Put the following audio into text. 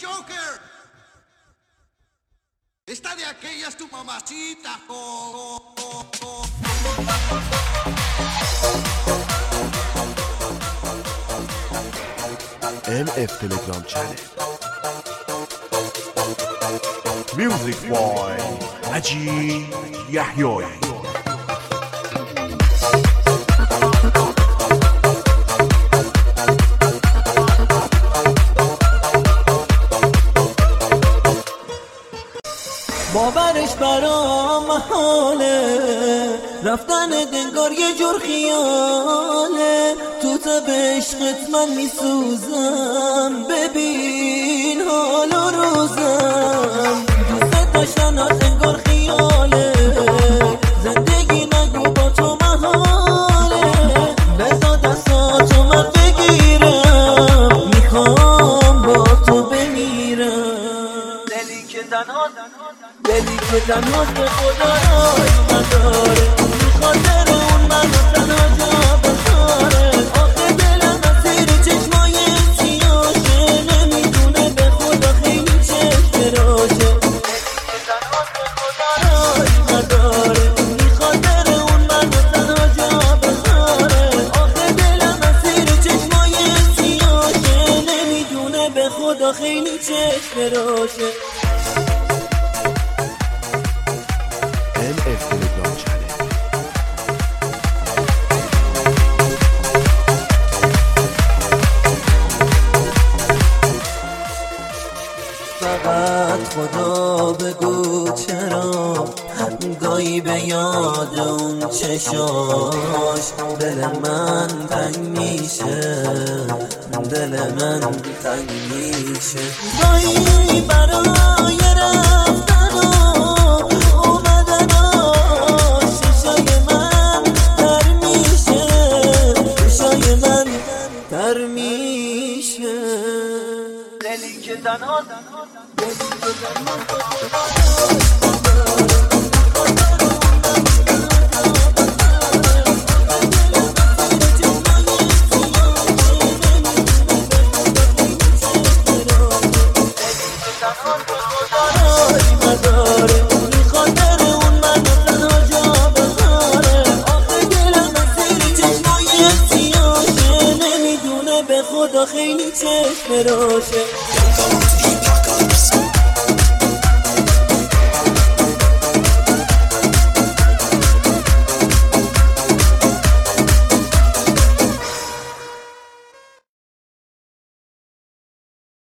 Joker. Esta de aquellas tu mamacita. MF Telegram channel. Music by Haji Yahyoy. باورش برام محاله، رفتن دنگار یه جور خیاله. تو تب عشقت من میسوزم، ببین حال و روزم. دوست داشتنات انگار خیاله، زندگی نگو با تو محاله. بذار دستاتو من بگیرم، میخوام با تو بمیرم. دلی که تنها به خدا رای نداره، میخاطر اون منو تنها جا بذاره. آخه دلم مسیر چشمای سیاشه، نمیدونه به خدا خیلی چشم راشه. تنها به خدا رای نداره، میخاطر اون منو تنها جا بذاره. آخه دلم مسیر چشمای سیاشه، نمیدونه به خدا خیلی چشم راشه. MF Telegram channel. فقط خدا بگو چرا گاهی به یاد اون چشاش دل من تنگ میشه، دل من تنگ میشه. گاهی برای رفتن و اومدناش چشای من تر میشه، چشای من تر میشه. دلی که تنها خدا خیلی چشم راشه.